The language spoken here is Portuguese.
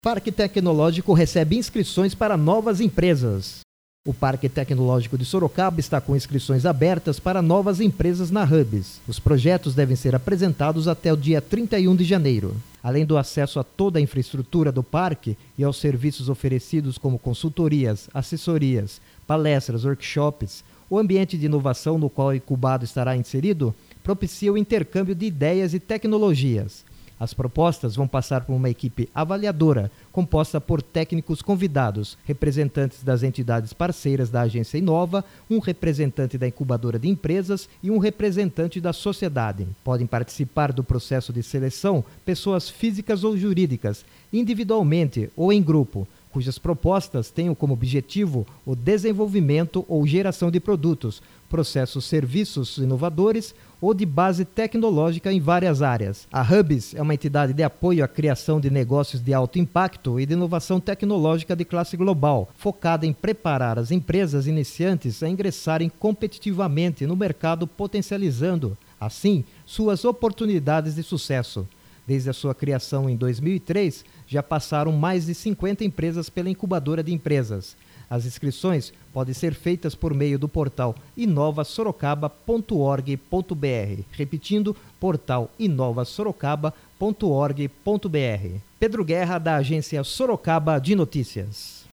Parque Tecnológico recebe inscrições para novas empresas. O Parque Tecnológico de Sorocaba está com inscrições abertas para novas empresas na Hubs. Os projetos devem ser apresentados até o dia 31 de janeiro. Além do acesso a toda a infraestrutura do parque e aos serviços oferecidos como consultorias, assessorias, palestras, workshops, o ambiente de inovação no qual o incubado estará inserido propicia o intercâmbio de ideias e tecnologias. As propostas vão passar por uma equipe avaliadora, composta por técnicos convidados, representantes das entidades parceiras da agência Inova, um representante da incubadora de empresas e um representante da sociedade. Podem participar do processo de seleção pessoas físicas ou jurídicas, individualmente ou em grupo, cujas propostas tenham como objetivo o desenvolvimento ou geração de produtos, processos, serviços inovadores ou de base tecnológica em várias áreas. A Hubs é uma entidade de apoio à criação de negócios de alto impacto e de inovação tecnológica de classe global, focada em preparar as empresas iniciantes a ingressarem competitivamente no mercado, potencializando, assim, suas oportunidades de sucesso. Desde a sua criação em 2003, já passaram mais de 50 empresas pela incubadora de empresas. As inscrições podem ser feitas por meio do portal inovasorocaba.org.br. Repetindo, portal inovasorocaba.org.br. Pedro Guerra, da agência Sorocaba de Notícias.